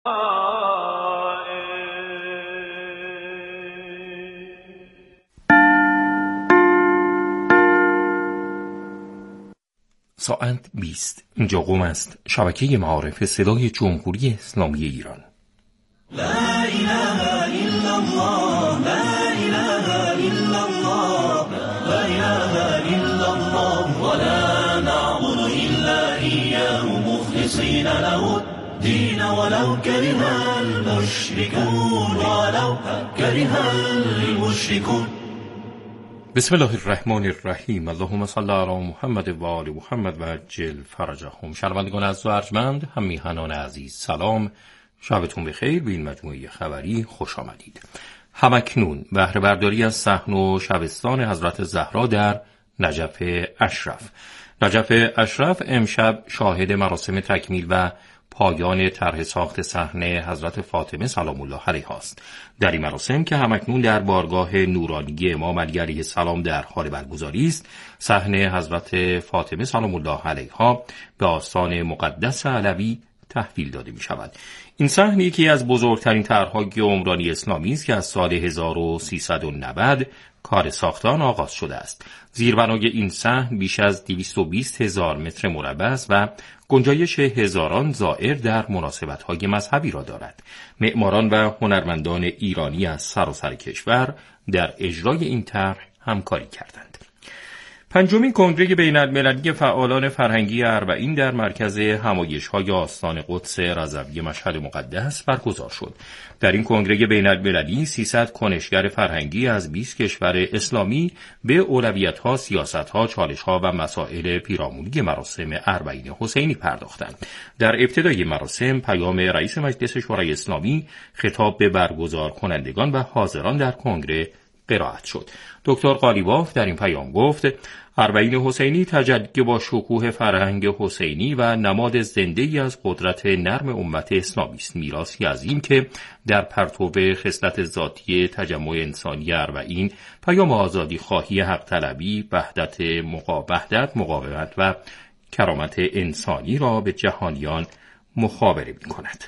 ساعت 20. اینجا قم است، شبکه معارف صدای جمهوری اسلامی ایران. لا اله الا الله، لا اله الا الله، لا اله الا الله، ولا نعبد الا اياه مخلصین له الدين ولو كره المشركون، ولو كره المشركون. بسم الله الرحمن الرحیم. اللهم صل علی محمد و آل محمد و عجل فرجهم. شنوندگان عزیز و ارجمند، هم میهنان عزیز، سلام، شبتون بخیر. به این مجموعه خبری خوش آمدید. همکنون بهره برداری از صحن و شبستان حضرت زهرا در نجف اشرف. نجف اشرف امشب شاهد مراسم تکمیل و پایان طرح ساخت صحن حضرت فاطمه سلام الله علیها است. در این مراسم که همکنون در بارگاه نورانی امام علی علیه السلام در حال برگزاری است، صحن حضرت فاطمه سلام الله علیها به آستان مقدس علوی تحویل داده می شود. این صحن یکی از بزرگترین طرح‌های عمرانی اسلامی است که از سال 1390 کار ساخت آن آغاز شده است. زیربنای این صحن بیش از 220,000 متر مربع است و گنجایش هزاران زائر در مناسبت‌های مذهبی را دارد. معماران و هنرمندان ایرانی از سراسر کشور در اجرای این طرح همکاری کردند. پنجمین کنگره بین‌المللی فعالان فرهنگی اربعین در مرکز همایش‌های آستان قدس رضوی مشهد مقدس برگزار شد. در این کنگره بین‌المللی 300 کنشگر فرهنگی از 20 کشور اسلامی به اولویت‌ها، سیاست‌ها، چالش‌ها و مسائل پیرامونی مراسم اربعین حسینی پرداختند. در ابتدای مراسم پیام رئیس مجلس شورای اسلامی خطاب به برگزار کنندگان و حاضران در کنگره قرائت شد. دکتر قالیباف در این پیام گفت: اربعین حسینی تجلی با شکوه فرهنگ حسینی و نماد زنده‌ای از قدرت نرم امت اسلامی است، میراثی عظیم که در پرتو خصلت ذاتی تجمع انسانی اربعین پیام آزادی خواهی، حق طلبی، وحدت، مقاومت و کرامت انسانی را به جهانیان مخابره می‌کند.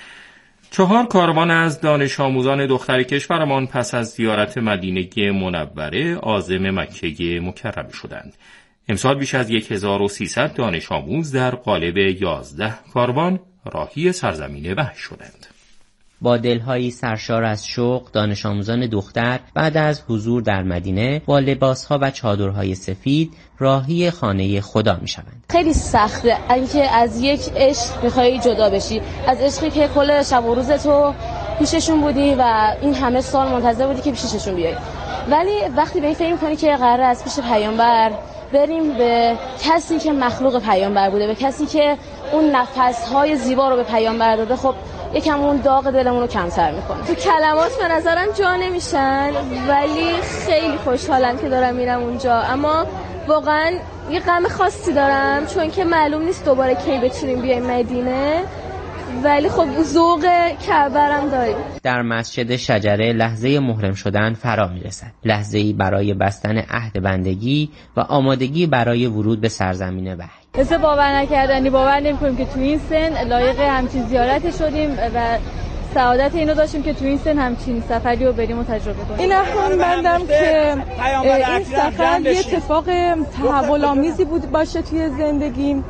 4 کاروان از دانش آموزان دختر کشورمان پس از زیارت مدینه منوره عازم مکه مکرمه شدند. امسال بیش از 1300 دانش آموز در قالب 11 کاروان راهی سرزمین وحی شدند. با دلهایی سرشار از شوق، دانش آموزان دختر بعد از حضور در مدینه با لباسها و چادرهای سفید راهی خانه خدا می شوند. خیلی سخته اینکه از یک عشق بخوای جدا بشی، از عشقی که کل شب و روز تو پیششون بودی و این همه سال منتظر بودی که پیششون بیای، ولی وقتی به این فکر می‌کنی که قراره از پیش پیامبر بریم به کسی که مخلوق پیامبر بوده، به کسی که اون نفس‌های زیبا رو به پیامبر داده، خب یکم اون داغ دلمون رو کمتر میکنه. تو کلمات به نظرم جا نمیشن، ولی خیلی خوشحالم که دارم میرم اونجا، اما واقعا یه غم خاصی دارم چون که معلوم نیست دوباره کی بتونیم بیایم مدینه، ولی خب ذوق کعبه‌ام داریم. در مسجد شجره لحظه محرم شدن فرا میرسد، لحظه‌ای برای بستن عهد بندگی و آمادگی برای ورود به سرزمین وحی. مثل باور نکردنی، باور نمی‌کنیم که تو این سن لایق همچین زیارتی شدیم و سعادت اینو داشتیم که تو این سن همچین سفری رو بریم و تجربه کنیم. این احسان بندم که این سفر یه اتفاق تحول‌آمیزی بود باشه توی زندگیم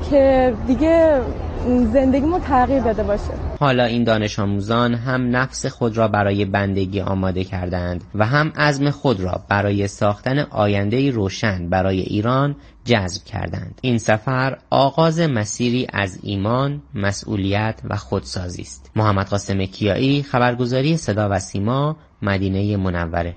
که دیگه زندگیمو تغییر بده باشه. حالا این دانش آموزان هم نفس خود را برای بندگی آماده کردند و هم عزم خود را برای ساختن آینده‌ای روشن برای ایران جذب کردند. این سفر آغاز مسیری از ایمان، مسئولیت و خودسازی است. محمد قاسم کیایی، خبرگزاری صدا و سیما، مدینه منوره.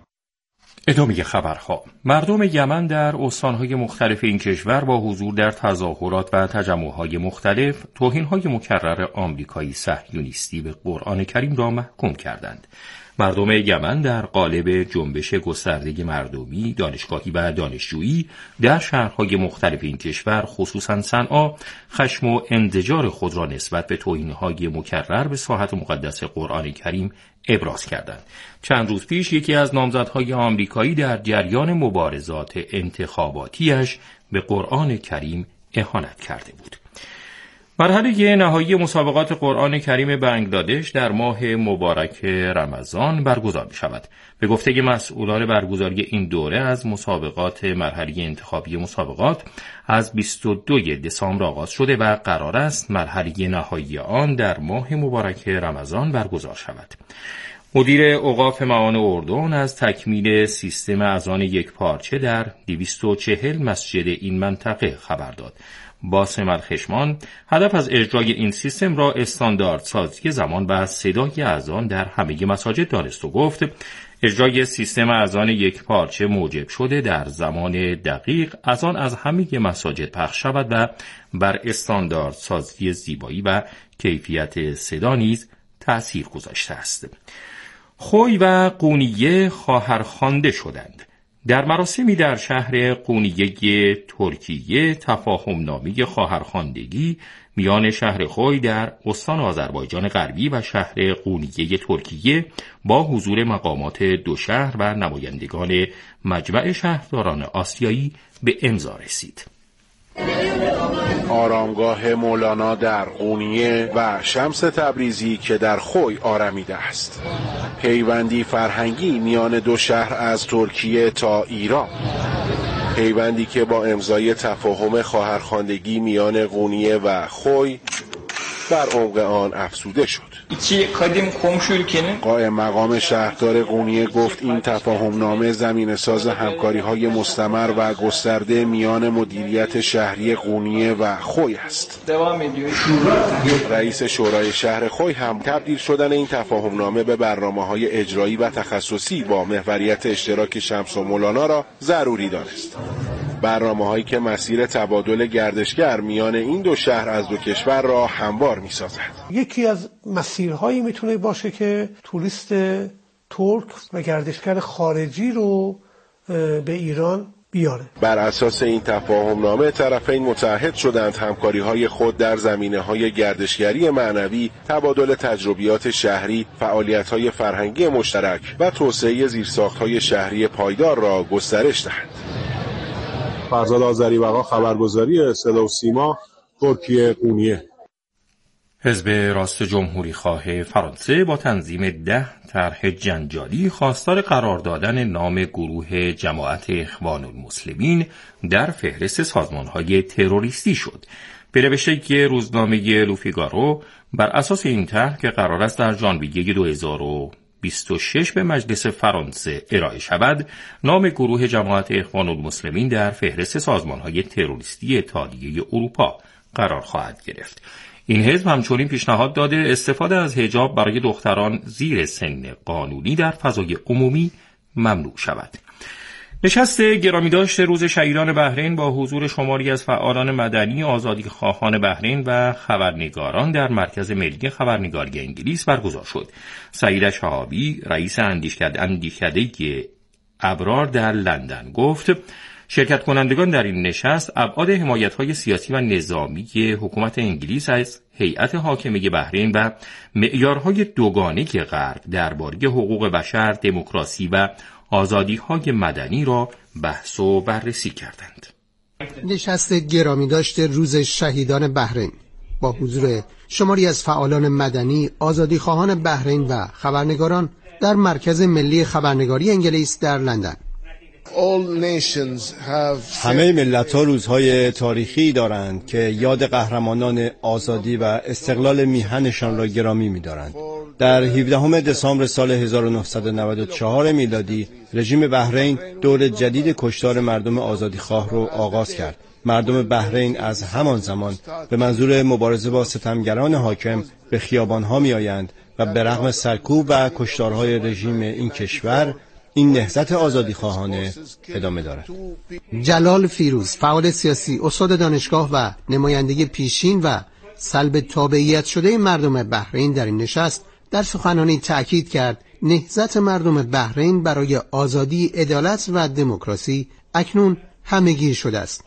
ادامه خبرها. مردم یمن در استانهای مختلف این کشور با حضور در تظاهرات و تجمعهای مختلف توهینهای مکرر آمریکایی صهیونیستی به قرآن کریم را محکوم کردند. مردم یمن در قالب جنبش گسترده مردمی، دانشگاهی و دانشجویی در شهرهای مختلف این کشور خصوصا صنعا خشم و انزجار خود را نسبت به توهینهای مکرر به ساحت مقدس قرآن کریم ابراز کردند. چند روز پیش یکی از نامزدهای آمریکایی در جریان مبارزات انتخاباتیش به قرآن کریم اهانت کرده بود. مرحله نهایی مسابقات قرآن کریم بنگلادش در ماه مبارک رمضان برگزار می شود. به گفته مسئولان برگزاری این دوره از مسابقات مرحله انتخابی مسابقات از 22 دسامبر آغاز شده و قرار است مرحله نهایی آن در ماه مبارک رمضان برگزار شود. مدیر اوقاف معان اردن از تکمیل سیستم اذان یکپارچه در 240 مسجد این منطقه خبر داد. باسم الخشمان هدف از اجرای این سیستم را استانداردسازی زمان و صدای اذان در همه مساجد دانست و گفت اجرای سیستم اذان یکپارچه موجب شده در زمان دقیق اذان از همه مساجد پخش شود و بر استانداردسازی زیبایی و کیفیت صدا نیز تأثیر گذاشته است. خوی و قونیه خواهرخوانده شدند. در مراسمی در شهر قونیه ترکیه تفاهمنامه خواهرخواندگی میان شهر خوی در استان آذربایجان غربی و شهر قونیه ترکیه با حضور مقامات دو شهر و نمایندگان مجمع شهرداران آسیایی به امضا رسید. آرامگاه مولانا در قونیه و شمس تبریزی که در خوی آرمیده است. پیوندی فرهنگی میان دو شهر از ترکیه تا ایران. پیوندی که با امضای تفاهم خواهرخواندگی میان قونیه و خوی بر عمق آن افزوده شد. قائم مقام شهردار قونیه گفت این تفاهمنامه زمینه‌ساز همکاری‌های مستمر و گسترده میان مدیریت شهری قونیه و خوی است. رئیس شورای شهر خوی هم تبدیل شدن این تفاهمنامه به برنامه‌های اجرایی و تخصصی با محوریت اشتراک شمس و مولانا را ضروری دانست. برنامه‌هایی که مسیر تبادل گردشگر میان این دو شهر از دو کشور را هموار می‌سازد. یکی از مسیرهایی میتونه باشه که توریست ترک و گردشگر خارجی رو به ایران بیاره. بر اساس این تفاهمنامه طرفین متعهد شدند همکاری‌های خود در زمینه‌های گردشگری معنوی، تبادل تجربیات شهری، فعالیت‌های فرهنگی مشترک و توسعه زیرساخت‌های شهری پایدار را گسترش دهند. فرزاد آذریبقا، خبرگزاری صدا و سیما، ترکیه قونیه. حزب راست جمهوری خواه فرانسه با تنظیم 10 طرح جنجالی خواستار قرار دادن نام گروه جماعت اخوان المسلمین در فهرست سازمان‌های تروریستی شد. به نوشته روزنامه لوفیگارو بر اساس این طرح که قرار است در ژانویه 2026 به مجلس فرانسه ارائه شود، نام گروه جماعت اخوان المسلمین در فهرست سازمان‌های تروریستی اتحادیه اروپا قرار خواهد گرفت. این حزب همچنین پیشنهاد داده استفاده از حجاب برای دختران زیر سن قانونی در فضای عمومی ممنوع شود. نشست گرامیداشت روز شهیدان بحرین با حضور شماری از فعالان مدنی، آزادیخواهان بحرین و خبرنگاران در مرکز ملی خبرنگاری انگلیس برگزار شد. سعید شهابی، رئیس اندیشکده ابرار در لندن گفت شرکت کنندگان در این نشست ابعاد حمایت‌های سیاسی و نظامی حکومت انگلیس از هیئت حاکمه بحرین و معیارهای دوگانه غرب درباره حقوق بشر، دموکراسی و آزادی‌های مدنی را بحث و بررسی کردند. نشست گرامی داشت روز شهیدان بحرین با حضور شماری از فعالان مدنی، آزادیخواهان بحرین و خبرنگاران در مرکز ملی خبرنگاری انگلیس در لندن. همه ملت‌ها روزهای تاریخی دارند که یاد قهرمانان آزادی و استقلال میهنشان را گرامی می‌دارند. در 17 دسامبر سال 1994 میلادی رژیم بحرین دور جدید کشتار مردم آزادیخواه را آغاز کرد. مردم بحرین از همان زمان به منظور مبارزه با ستمگران حاکم به خیابان‌ها می‌آیند و به رغم سرکوب و کشتارهای رژیم این کشور این نهضت آزادیخواهانه ادامه دارد. جلال فیروز، فعال سیاسی، استاد دانشگاه و نماینده پیشین و سلب تابعیت شده مردم بحرین در این نشست در سخنرانی تأکید کرد نهضت مردم بحرین برای آزادی، عدالت و دموکراسی اکنون همه‌گیر شده است.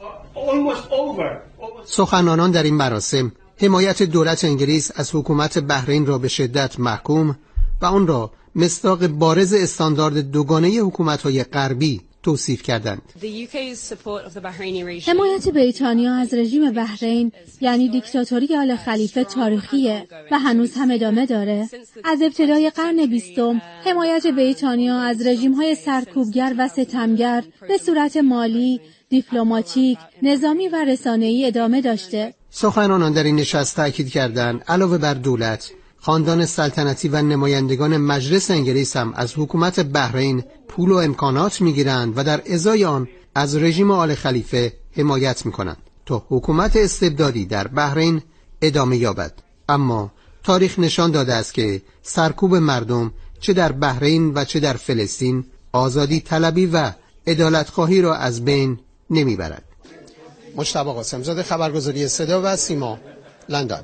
سخنرانان در این مراسم حمایت دولت انگلیس از حکومت بحرین را به شدت محکوم و آن را مصداق بارز استاندارد دوگانه حکومت‌های غربی توصیف کردند. حمایت بریتانیا از رژیم بحرین یعنی دیکتاتوری آل خلیفه تاریخیه و هنوز هم ادامه داره. از ابتدای قرن 20 حمایت بریتانیا از رژیم‌های سرکوبگر و ستمگر به صورت مالی، دیپلماتیک، نظامی و رسانه‌ای ادامه داشته. سخنرانان در این نشست تأکید کردند علاوه بر دولت، خاندان سلطنتی و نمایندگان مجلس انگلیس هم از حکومت بحرین پول و امکانات میگیرند و در ازای آن از رژیم آل خلیفه حمایت میکنند تا حکومت استبدادی در بحرین ادامه یابد. اما تاریخ نشان داده است که سرکوب مردم چه در بحرین و چه در فلسطین آزادی طلبی و عدالت خواهی را از بین نمیبرد. مجتبی قاسم‌زاده، خبرگزاری صدا و سیما، لندن.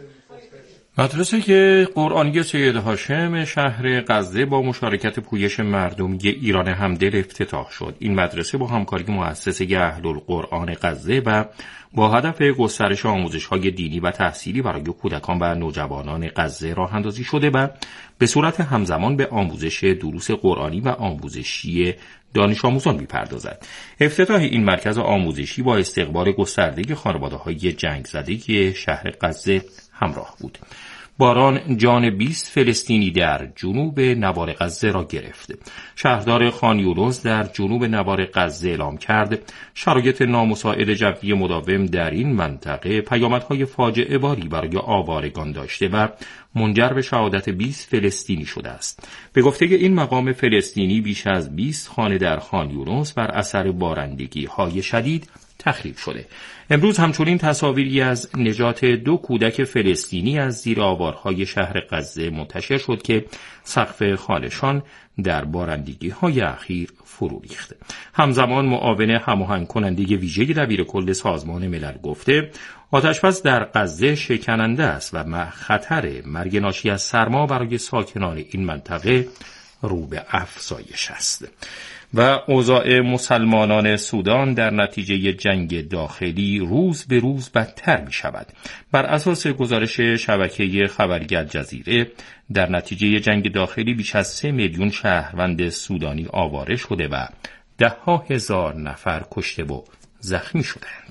مدرسه قرآنی سید هاشم شهر غزه با مشارکت پویش مردمی ایران همدل افتتاح شد. این مدرسه با همکاری مؤسسه اهل‌القرآن غزه و با هدف گسترش آموزش‌های دینی و تحصیلی برای کودکان و نوجوانان غزه راه اندازی شده و به صورت همزمان به آموزش دروس قرآنی و آموزشی دانش آموزان می‌پردازد. افتتاح این مرکز آموزشی با استقبال گسترده خانواده‌های جنگ زده شهر غزه همراه بود. باران جان 20 فلسطینی در جنوب نوار غزه را گرفت. شهردار خان یونس در جنوب نوار غزه اعلام کرد شرایط نامساعد جوی مداوم در این منطقه پیامدهای فاجعه باری برای آوارگان داشته و منجر به شهادت 20 فلسطینی شده است. به گفته این مقام فلسطینی بیش از 20 خانه در خان یونس بر اثر بارندگی‌های شدید تخریب شده. امروز همچنین تصاویری از نجات 2 کودک فلسطینی از زیر آوارهای شهر غزه منتشر شد که سقف خانه‌شان در بارندگی‌های اخیر فرو ریخته. همزمان معاون هماهنگ کننده ویژه دبیرکل سازمان ملل گفته آتش‌بس در غزه شکننده است و خطر مرگ ناشی از سرما برای ساکنان این منطقه رو به افزایش است. و اوضاع مسلمانان سودان در نتیجه جنگ داخلی روز به روز بدتر می شود. بر اساس گزارش شبکه خبری الجزیره در نتیجه جنگ داخلی بیش از 3 میلیون شهروند سودانی آواره شده و 10,000 نفر کشته و زخمی شدند.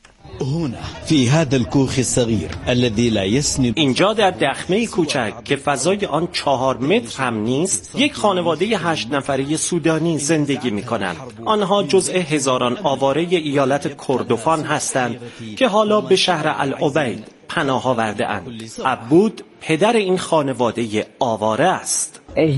اینجا در دخمه کوچک که فضای آن 4 متر هم نیست، یک خانواده 8 نفره سودانی زندگی می کنند. آنها جزء هزاران آواره ایالت کردوفان هستند که حالا به شهر العبید پناه آورده اند. عبود پدر این خانواده آواره است.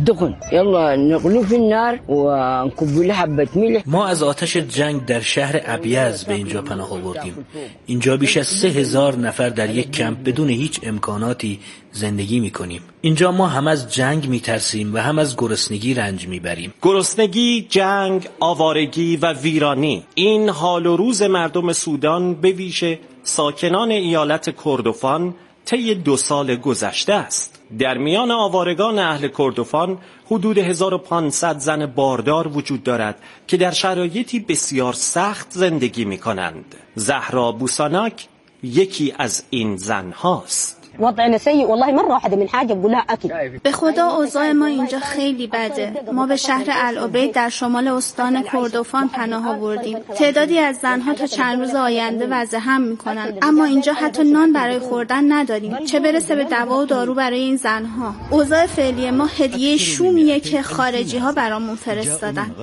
ما از آتش جنگ در شهر ابیض به اینجا پناه آوردیم. اینجا بیش از 3,000 نفر در یک کمپ بدون هیچ امکاناتی زندگی می‌کنیم. اینجا ما هم از جنگ می‌ترسیم و هم از گرسنگی رنج می‌بریم. گرسنگی، جنگ، آوارگی و ویرانی، این حال و روز مردم سودان به ویژه ساکنان ایالت کردوفان طی 2 سال گذشته است. در میان آوارگان اهل کردوفان حدود 1500 زن باردار وجود دارد که در شرایطی بسیار سخت زندگی می کنند. زهرا بوساناک یکی از این زن هاست. به خدا اوضاع ما اینجا خیلی بده. ما به شهر العبید در شمال استان کردوفان پناه آوردیم. تعدادی از زنها تا چند روز آینده وضع هم میکنن، اما اینجا حتی نان برای خوردن نداریم، چه برسه به دوا و دارو برای این زنها. اوضاع فعلی ما هدیه شومیه که خارجی ها برامون فرستادن.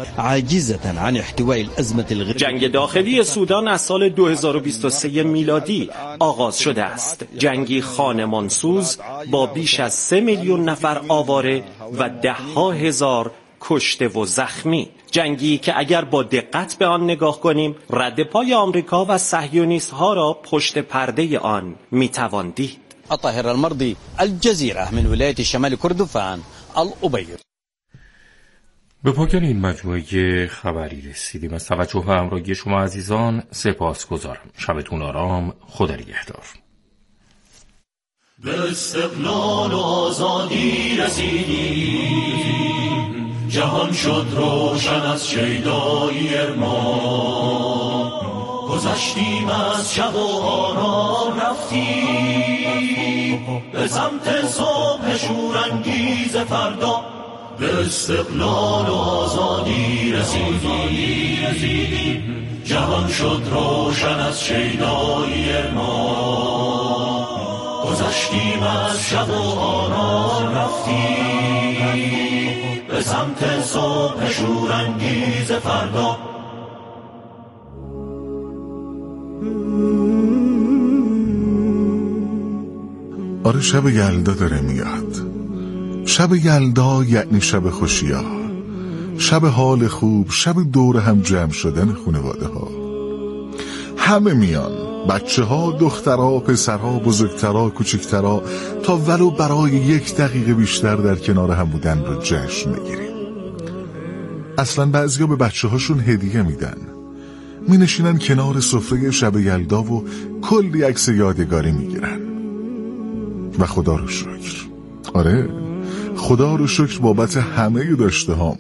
جنگ داخلی سودان از سال 2023 میلادی آغاز شده است. جنگی خانمانسوز با بیش از 3 میلیون نفر آواره و 10,000 کشته و زخمی. جنگی که اگر با دقت به آن نگاه کنیم رد پای آمریکا و صهیونیست ها را پشت پرده آن میتوان دید. الطاهر المرضی، الجزیره من ولایت شمال کردوفان، العبید. به پایان این مجموعه خبری رسیدیم. از توجه و همراهی شما عزیزان سپاسگزارم. شبتون آرام. خدا نگهدار. به استقلال و آزادی رسیدیم، جهان شد روشن از شیدایی ارمان. گذشتیم از شب و آرام رفتیم به سمت صبح شورانگیز فردا. به استقلال و آزادی رسیدیم. جهان شد روشن از شیدایی ما، گذشتیم از شب و آرام رفتیم به سمت صبح شورانگیز فردا. آره شب یلدا داره میاد. شب یلدا یعنی شب خوشی‌ها، شب حال خوب، شب دور هم جمع شدن خانواده ها. همه میان، بچه ها، دخترها، پسرها، بزرگترها، کوچکترها، تا ولو برای 1 دقیقه بیشتر در کنار هم بودن رو جشن بگیریم. اصلا بعضیا به بچه هاشون هدیه میدن، می نشینن کنار سفره شب یلدا و کلی عکس یادگاری میگیرن. و خدا رو شکر، آره خدا رو شکر بابت همه داشته هامون.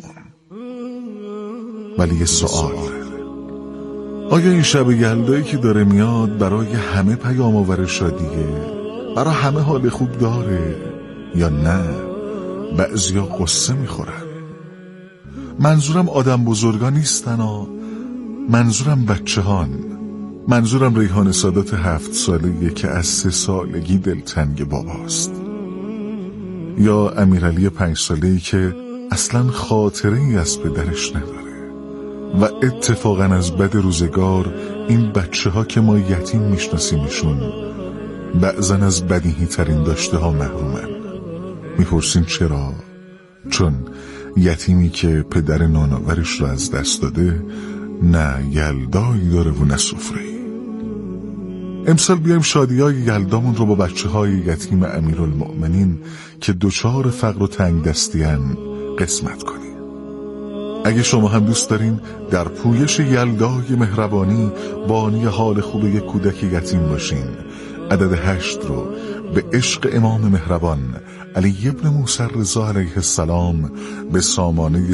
ولی یه سوال داره، آیا این شب یلدایی که داره میاد برای همه پیام آور شادیه؟ برای همه حال خوب داره یا نه بعضیا قصه میخورن؟ منظورم آدم بزرگا نیستن ها، منظورم بچه هان. منظورم ریحان سادات 7 ساله‌ایه که از 3 سالگی دلتنگ باباست، یا امیرعلی 5 ساله‌ای که اصلا خاطره‌ای از پدرش نداره. و اتفاقا از بد روزگار این بچه ها که ما یتیم میشناسیمشون بعضا از بدیهی ترین داشته ها محرومن. میپرسین چرا؟ چون یتیمی که پدر نانآورش رو از دست داده نه یلدایی داره و نه سفره‌ای. امسال بیایم شادیای یلدامون رو با بچه های یتیم امیرالمؤمنین که دچار فقر و تنگ دستیان قسمت کنیم. اگه شما هم دوست دارین در پویش یلدای مهربانی بانی حال خوب یک کودک یتیم باشین، عدد 8 رو به عشق امام مهربان علی ابن موسی رضا علیه السلام به سامانه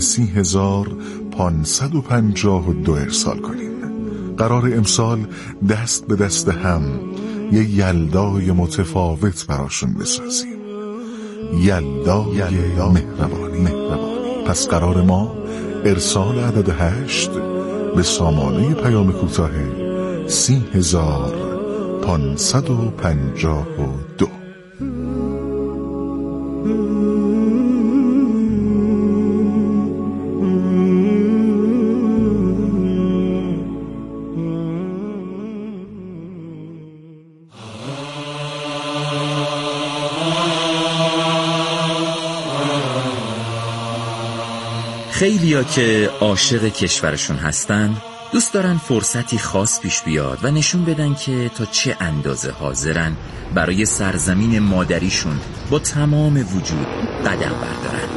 30,552 ارسال کنین. قرار امسال دست به دست هم یه یلدای متفاوت براشون بسازیم، یلدای مهربانی. پس قرار ما ارسال عدد 8 به سامانه پیام کوتاه 30,552. خیلیا که عاشق کشورشون هستن دوست دارن فرصتی خاص پیش بیاد و نشون بدن که تا چه اندازه حاضرن برای سرزمین مادریشون با تمام وجود قدم بردارن.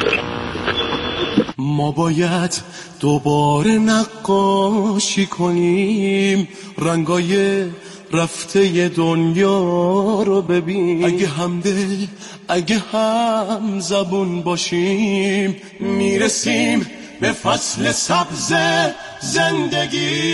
ما باید دوباره نقاشی کنیم، رنگای رفته دنیا رو ببین. اگه همدل اگه هم زبون باشیم میرسیم به فصل سبز زندگی.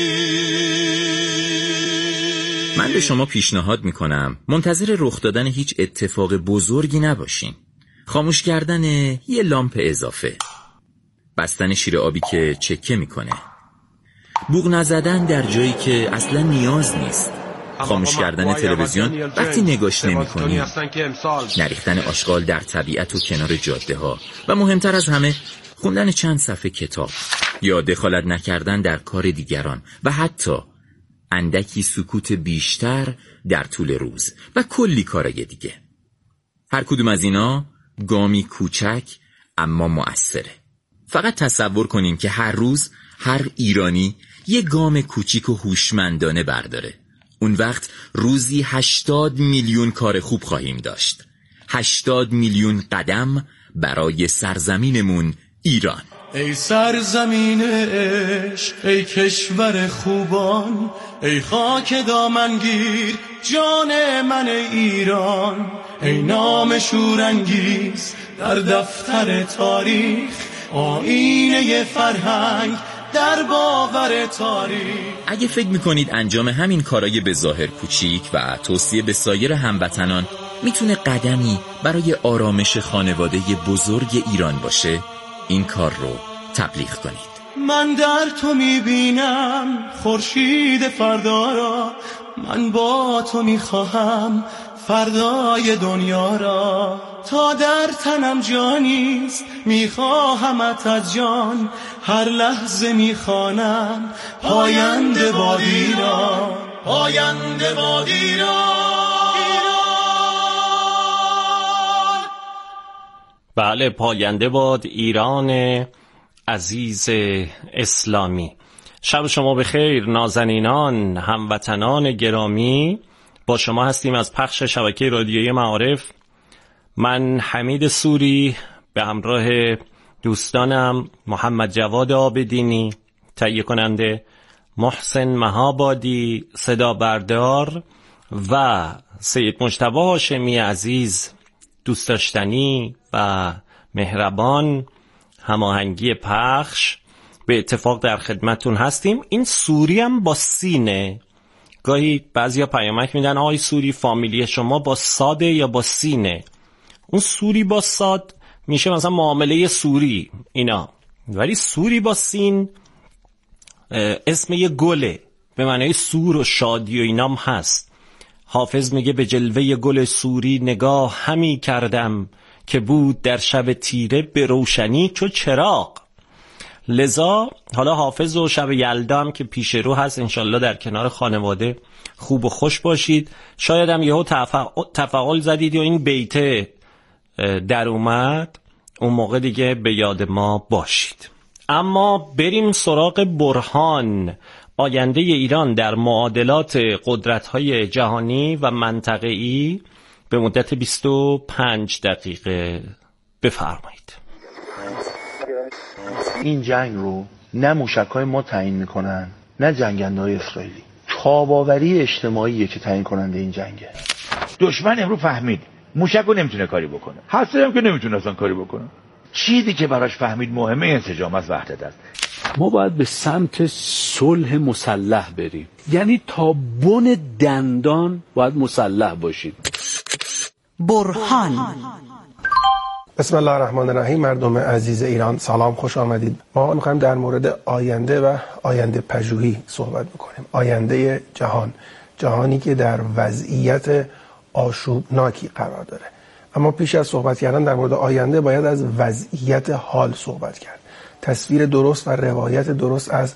من به شما پیشنهاد میکنم منتظر رخ دادن هیچ اتفاق بزرگی نباشین. خاموش کردن یه لامپ اضافه، بستن شیر آبی که چکه میکنه، بوق نزدن در جایی که اصلا نیاز نیست، خاموش کردن تلویزیون وقتی نگاش نمی‌کنی، نریختن آشغال در طبیعت و کنار جاده ها و مهمتر از همه خوندن چند صفحه کتاب یا دخالت نکردن در کار دیگران و حتی اندکی سکوت بیشتر در طول روز و کلی کارای دیگه. هر کدوم از اینا گامی کوچک اما مؤثره. فقط تصور کنین که هر روز هر ایرانی یه گام کوچیک و هوشمندانه برداره. اون وقت روزی 80 میلیون کار خوب خواهیم داشت. 80 میلیون قدم برای سرزمینمون ایران. ای سرزمین عشق، ای کشور خوبان، ای خاک دامنگیر جان من ایران، ای نام شورانگیز در دفتر تاریخ، آینه فرهنگ در باور تاریخ. اگه فکر میکنید انجام همین کارای به ظاهر کوچیک و توصیه به سایر هموطنان میتونه قدمی برای آرامش خانواده بزرگ ایران باشه، این کار رو تبلیغ کنید. من در تو میبینم خورشید فردا را، من با تو میخواهم فردای دنیا را. تا در تنم جانیست میخواهمت از جان، هر لحظه میخوانم پاینده باد ایران، پاینده باد ایران. بله، پاینده باد ایران عزیز اسلامی. شب شما بخیر نازنینان، هموطنان گرامی. با شما هستیم از پخش شبکه رادیویی معارف. من حمید سوری به همراه دوستانم محمد جواد آبدینی تهیه کننده، محسن مهابادی صدا بردار و سید مجتبی هاشمی عزیز دوست داشتنی و مهربان هماهنگی پخش به اتفاق در خدمتون هستیم. این سوری هم با سینه. گاهی بعضیا پیامک میدن آقای سوری فامیلی شما با ساده یا با سینه؟ اون سوری با ساد میشه مثلا معامله سوری اینا، ولی سوری با سین اسم یه گله به معنی سور و شادی و اینام هست. حافظ میگه به جلوه گل سوری نگاه همی کردم، که بود در شب تیره به روشنی چو چراغ. لذا حالا حافظ و شب یلدا هم که پیش رو هست، انشالله در کنار خانواده خوب و خوش باشید. شاید هم یهو تفاعل زدید و این بیته در اومد، اون موقع دیگه به یاد ما باشید. اما بریم سراغ برهان، آینده ایران در معادلات قدرت‌های جهانی و منطقه‌ای به مدت 25 دقیقه. بفرمایید. این جنگ رو نه موشک‌های ما تعیین میکنن نه جنگنده‌های اسرائیلی. تاباوری اجتماعیه که تعیین کننده این جنگه. دشمن امروز فهمید موشک رو نمیتونه کاری بکنه، هسته هم که نمیتونه اصلا کاری بکنه. چیزی که براش فهمید مهمه انسجام است، وحدت است. ما باید به سمت صلح مسلح بریم، یعنی تا بن دندان باید مسلح باشید. برهان. بسم الله الرحمن الرحیم. مردم عزیز ایران سلام، خوش آمدید. ما میخوایم در مورد آینده و آینده پژوهی صحبت بکنیم. آینده جهان، جهانی که در وضعیت آشوبناکی قرار داره. اما پیش از صحبت کردن در مورد آینده باید از وضعیت حال صحبت کرد. تصویر درست و روایت درست از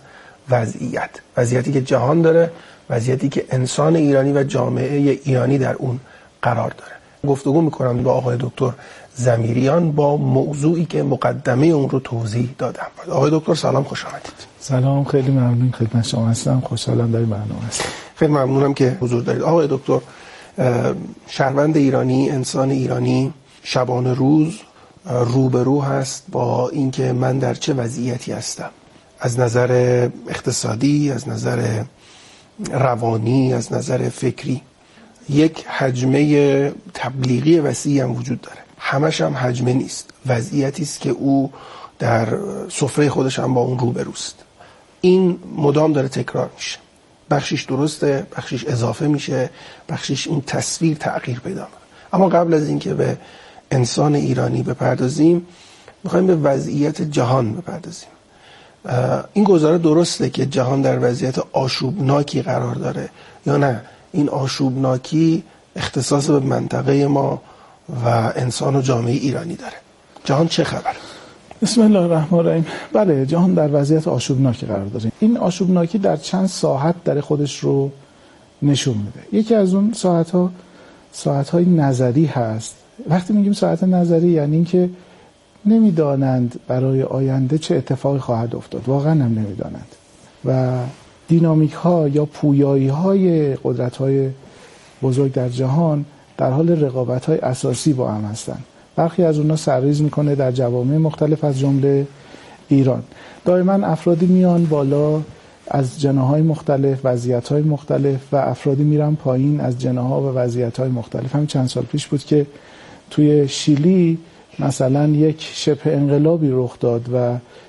وضعیتی که جهان داره، وضعیتی که انسان ایرانی و جامعه ایرانی در اون قرار داره. گفتگو میکنم با آقای دکتر ضمیریان با موضوعی که مقدمه اون رو توضیح دادم. آقای دکتر سلام، خوش آمدید. سلام، خیلی ممنون خدمت شما هستم. خوشحالم در این برنامه هستم. خیلی ممنونم که حضور دارید. آقای دکتر، شهروند ایرانی، انسان ایرانی شبانه روز روبرو هست با اینکه من در چه وضعیتی هستم، از نظر اقتصادی، از نظر روانی، از نظر فکری. یک حجمه تبلیغی وسیعی هم وجود داره. همش هم حجمه نیست، وضعیتی است که او در سفره خودش هم با اون روبروست. این مدام داره تکرار میشه، بخشیش درسته، بخشیش اضافه میشه، بخشیش این تصویر تغییر پیدا میکنه. اما قبل از اینکه به انسان ایرانی بپردازیم، میخوایم به وضعیت جهان بپردازیم. این گزاره درسته که جهان در وضعیت آشوبناکی قرار داره یا نه؟ این آشوبناکی اختصاص به منطقه ما و انسان و جامعه ایرانی داره. جهان چه خبر؟ بسم الله الرحمن الرحیم. بله، جهان در وضعیت آشوبناکی قرار داره. این آشوبناکی در چند ساحت در خودش رو نشون میده. یکی از اون ساحت‌های نظری هست. وقتی میگیم ساحت نظری یعنی اینکه نمیدانند برای آینده چه اتفاقی خواهد افتاد، واقعا هم نمیدانند و دینامیک ها یا پویایی های قدرت های بزرگ در جهان در حال رقابت های اساسی با هم هستند. برخی از اونها سرریز میکنه در جوامع مختلف از جمله ایران. دائما افرادی میان بالا از جناح‌های مختلف، وضعیت‌های مختلف و افرادی میرن پایین از جناح‌ها و وضعیت‌های مختلف. همین چند سال پیش بود که توی شیلی مثلا یک شبه انقلابی رخ داد و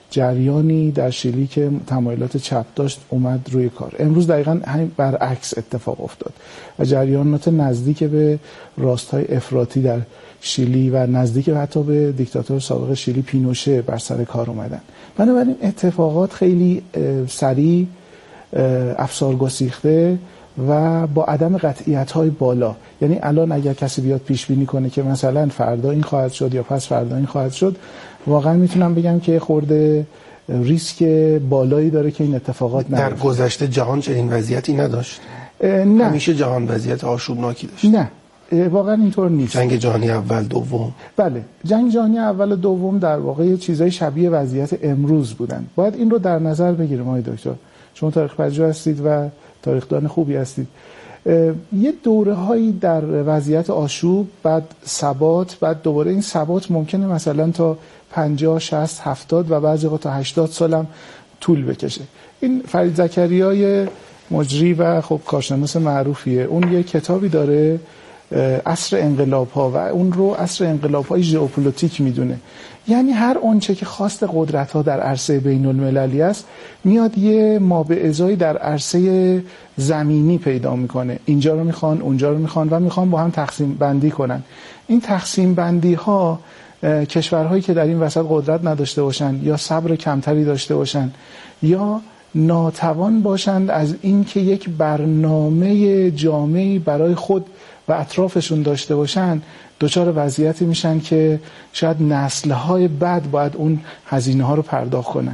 جریانی در شیلی که تمایلات چپ داشت اومد روی کار. امروز دقیقاً همین برعکس اتفاق افتاد و جریانات نزدیک به راستهای افراطی در شیلی و نزدیک حتی به دیکتاتور سابق شیلی پینوشه بر سر کار اومدن. بنابراین اتفاقات خیلی سریع، افسارگسیخته و با عدم قطعیت‌های بالا. یعنی الان اگر کسی بیاد پیش بینی کنه که مثلا فردا این خواهد شد یا پس فردا این خواهد شد، واقعا میتونم بگم که خورده ریسک بالایی داره که این اتفاقات نیفته. در گذشته جهان چنین وضعیتی نداشت؟ نه، همیشه جهان وضعیت آشوبناکی داشت. نه، واقعا اینطور نیست. جنگ جهانی اول دوم، بله، جنگ جهانی اول و دوم در واقع چیزای شبیه وضعیت امروز بودن. باید این رو در نظر بگیریم آقای دکتر. شما تاریخ پژوه هستید و تاریخدان خوبی هستید. یه دوره هایی در وضعیت آشوب، بعد ثبات، بعد دوباره این ثبات ممکنه مثلا تا 50 60 70 و بعضی وقتا تا 80 سالم طول بکشه. این فرید زکریای مجری و خب کارشناس معروفیه، اون یه کتابی داره عصر انقلاب ها و اون رو عصر انقلاب های ژئوپلیتیک میدونه. یعنی هر آنچه که خواست قدرت ها در عرصه بین المللی است میاد یه مابعضایی در عرصه زمینی پیدا میکنه. اینجا رو میخوان، اونجا رو میخوان و میخوان با هم تقسیم بندی کنن. این تقسیم بندی ها کشورهایی که در این وسط قدرت نداشته باشن یا صبر کمتری داشته باشن یا ناتوان باشند از این که یک برنامه جامعی برای خود و اطرافشون داشته باشن، دچار وضعیتی میشن که شاید نسل‌های بعد باید اون هزینه‌ها رو پرداخت کنن.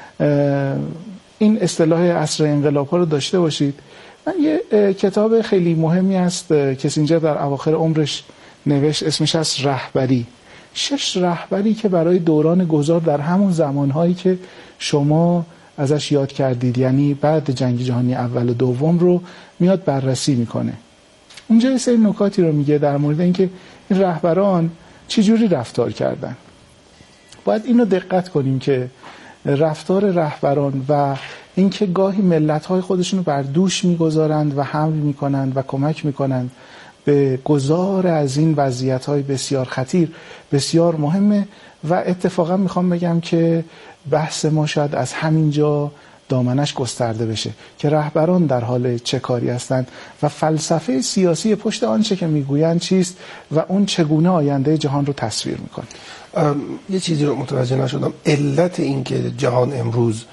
این اصطلاح عصر انقلاب‌ها رو داشته باشید. من یه کتاب خیلی مهمی است کسینجر در اواخر عمرش نوشت، اسمش از رهبری. 6 رهبری که برای دوران گذار در همون زمانهایی که شما ازش یاد کردید، یعنی بعد جنگ جهانی اول و دوم رو میاد بررسی میکنه. اونجا یه سری نکاتی رو میگه در مورد اینکه این رهبران چجوری رفتار کردن. باید اینو دقت کنیم که رفتار رهبران و اینکه گاهی ملت‌های خودشون رو بر دوش میگذارند و حمل میکنند و کمک میکنند به گذار از این وضعیت‌های بسیار خطیر، بسیار مهمه. و اتفاقا میخوام بگم که بحث ما شاید از همینجا دامنش گسترده بشه که رهبران در حال چه کاری هستند و فلسفه سیاسی پشت آنچه که میگویند چیست و اون چگونه آینده جهان رو تصویر میکنه. یه چیزی رو متوجه نشدم، علت این که جهان امروز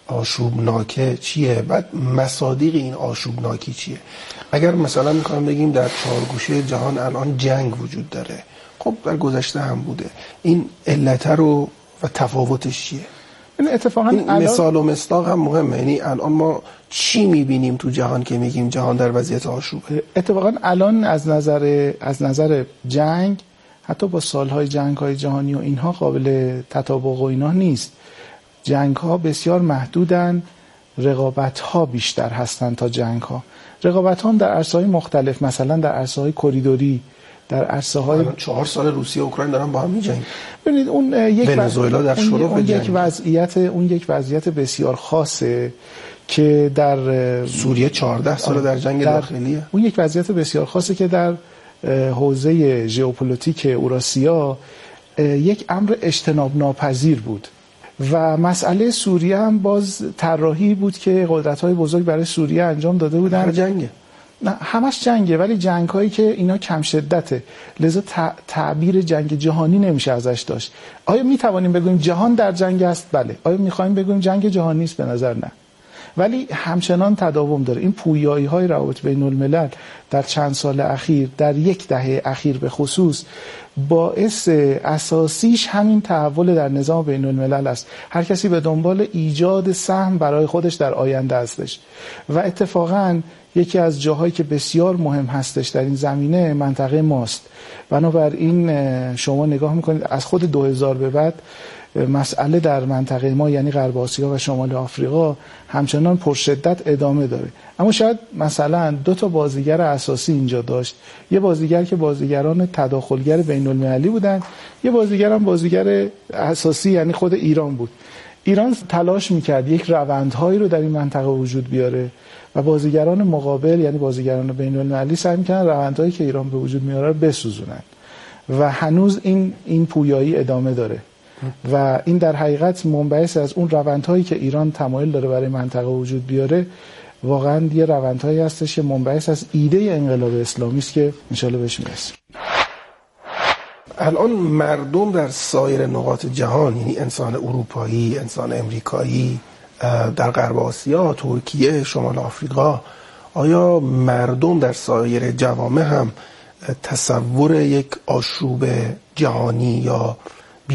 آشوبناکه چیه؟ بعد مصادیق این آشوبناکی چیه؟ اگر مثلا میخوام بگیم در چهارگوشه جهان الان جنگ وجود داره، خب در گذشته هم بوده، این علت رو و تفاوتش چیه؟ این اتفاقا این مثال و مصداق هم مهمه. یعنی الان ما چی میبینیم تو جهان که میگیم جهان در وضعیت آشوبه؟ اتفاقا الان از نظر جنگ، حتی با سالهای جنگ‌های جهانی و اینها قابل تطابق و اینا نیست. جنگ‌ها بسیار محدودن، رقابت‌ها بیشتر هستن تا جنگ‌ها. رقابت‌ها هم در عرصه‌های مختلف، مثلا در عرصه‌های کریدوری، در عرصه‌های 4 سال روسیه و اوکراین دارن با هم می‌جنگن. ببینید اون ونزوئلا در شروع یک وضعیت بسیار خاصه که در سوریه 14 سال در جنگ داخلیه. اون یک وضعیت بسیار خاصه که در حوزه ژئوپلیتیک اوراسیا یک امر اجتناب ناپذیر بود و مسئله سوریه هم باز طراحی بود که قدرت‌های بزرگ برای سوریه انجام داده بودن. جنگه، نه همش جنگه، ولی جنگ‌هایی که اینا کم شدته، لذا تعبیر جنگ جهانی نمیشه ازش داشت. آیا میتوانیم بگوییم جهان در جنگ است؟ بله. آیا میخوایم بگوییم جنگ جهانی است؟ به نظر نه. ولی همچنان تداوم داره. این پویایی‌های روابط بین الملل در چند سال اخیر، در یک دهه اخیر به خصوص، باعث اساسیش همین تحول در نظام بین الملل است. هر کسی به دنبال ایجاد سهم برای خودش در آینده هستش و اتفاقاً یکی از جاهایی که بسیار مهم هستش در این زمینه منطقه ماست. بنابراین شما نگاه میکنید از خود 2000 به بعد مسئله در منطقه ما، یعنی غرب آسیا و شمال آفریقا، همچنان پرشدت ادامه داره. اما شاید مثلا 2 تا بازیگر اساسی اینجا داشت. یه بازیگر که بازیگران تداخلگر بین المللی بودن، یه بازیگر هم بازیگر اساسی یعنی خود ایران بود. ایران تلاش میکرد یک روندهایی رو در این منطقه وجود بیاره و بازیگران مقابل یعنی بازیگران بین المللی سعی میکنن روندهایی که ایران به وجود میاره رو بسوزونن و هنوز این پویایی ادامه داره. و این در حقیقت منبعث از اون روندهایی که ایران تمایل داره برای منطقه وجود بیاره، واقعا یه روندهایی هستش که منبعث از ایده انقلاب اسلامی است که انشالله بهش میرسیم. الان مردم در سایر نقاط جهان، یعنی انسان اروپایی، انسان امریکایی، در غرب آسیا، ترکیه، شمال آفریقا، آیا مردم در سایر جوامع هم تصور یک آشوب جهانی یا